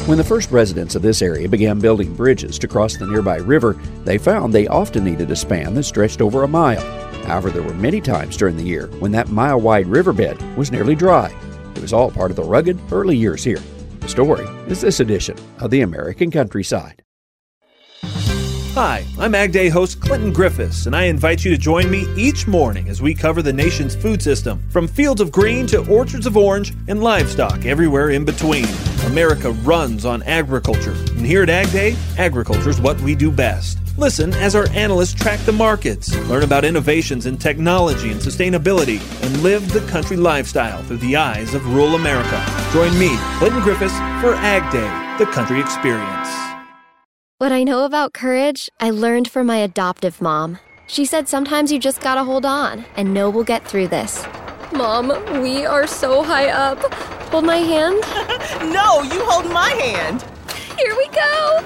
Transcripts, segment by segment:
When the first residents of this area began building bridges to cross the nearby river, they found they often needed a span that stretched over a mile. However, there were many times during the year when that mile-wide riverbed was nearly dry. It was all part of the rugged early years here. The story is this edition of the American Countryside. Hi, I'm Ag Day host Clinton Griffiths, and I invite you to join me each morning as we cover the nation's food system, from fields of green to orchards of orange and livestock everywhere in between. America runs on agriculture, and here at Ag Day, agriculture is what we do best. Listen as our analysts track the markets, learn about innovations in technology and sustainability, and live the country lifestyle through the eyes of rural America. Join me, Clinton Griffiths, for Ag Day, the country experience. What I know about courage, I learned from my adoptive mom. She said sometimes you just gotta hold on and know we'll get through this. Mom, we are so high up. Hold my hand. No, you hold my hand. Here we go.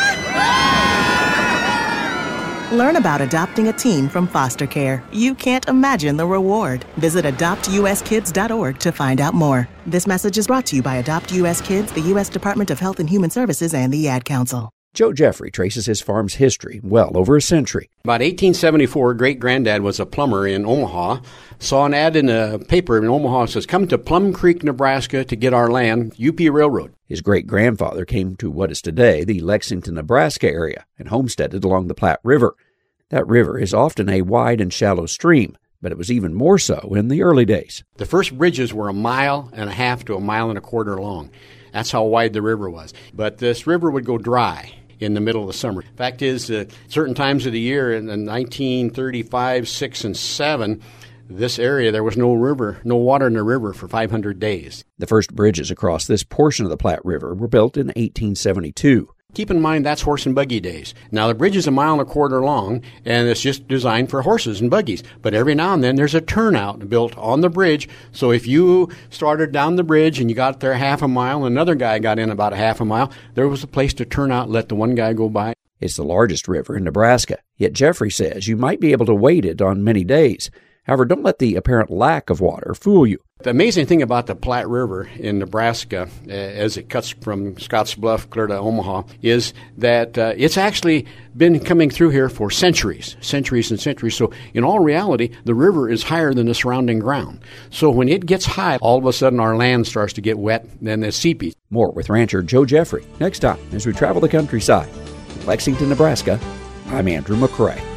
Learn about adopting a teen from foster care. You can't imagine the reward. Visit adoptuskids.org to find out more. This message is brought to you by Adopt U.S. Kids, the U.S. Department of Health and Human Services, and the Ad Council. Joe Jeffrey traces his farm's history well over a century. About 1874, great-granddad was a plumber in Omaha, saw an ad in a paper in Omaha that says, "Come to Plum Creek, Nebraska to get our land, UP Railroad." His great-grandfather came to what is today the Lexington, Nebraska area and homesteaded along the Platte River. That river is often a wide and shallow stream, but it was even more so in the early days. The first bridges were 1.5 miles to 1.25 miles long. That's how wide the river was. But this river would go dry in the middle of the summer. Fact is, certain times of the year, in 1935, 6, and 7, this area, there was no water in the river for 500 days. The first bridges across this portion of the Platte River were built in 1872. Keep in mind, that's horse and buggy days. Now, the bridge is 1.25 miles long, and it's just designed for horses and buggies. But every now and then, there's a turnout built on the bridge. So if you started down the bridge and you got there 1/2 mile, and another guy got in about 1/2 mile, there was a place to turn out and let the one guy go by. It's the largest river in Nebraska, yet Jeffrey says you might be able to wade it on many days. However, don't let the apparent lack of water fool you. The amazing thing about the Platte River in Nebraska, as it cuts from Scottsbluff clear to Omaha, is that it's actually been coming through here for centuries and centuries. So in all reality, the river is higher than the surrounding ground. So when it gets high, all of a sudden our land starts to get wet, then it's seepy. More with rancher Joe Jeffrey next time as we travel the countryside. In Lexington, Nebraska, I'm Andrew McCrae.